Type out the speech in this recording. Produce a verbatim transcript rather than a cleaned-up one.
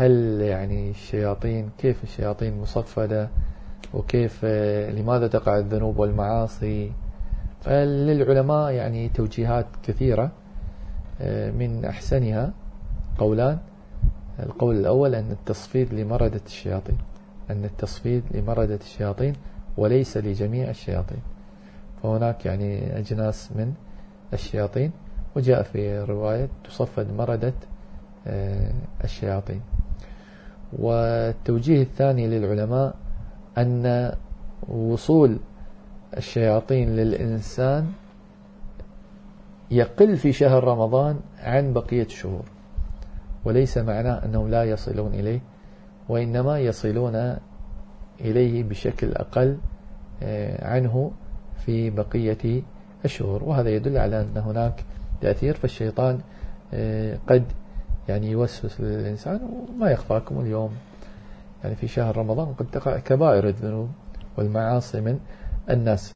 هل يعني الشياطين كيف الشياطين مصفدة، وكيف لماذا تقع الذنوب والمعاصي. فللعلماء يعني توجيهات كثيرة، من أحسنها قولان. القول الأول أن التصفيد لمردة الشياطين، أن التصفيد لمردة الشياطين وليس لجميع الشياطين، فهناك يعني أجناس من الشياطين، وجاء في رواية تصفد مردة الشياطين. والتوجيه الثاني للعلماء أن وصول الشياطين للإنسان يقل في شهر رمضان عن بقية الشهور، وليس معناه أنهم لا يصلون إليه، وإنما يصلون إليه بشكل أقل عنه في بقية الشهور. وهذا يدل على أن هناك تأثير، فالشيطان قد يعني يوسوس للإنسان. وما يخفاكم اليوم يعني في شهر رمضان قد تقع كبائر الذنوب والمعاصي من الناس.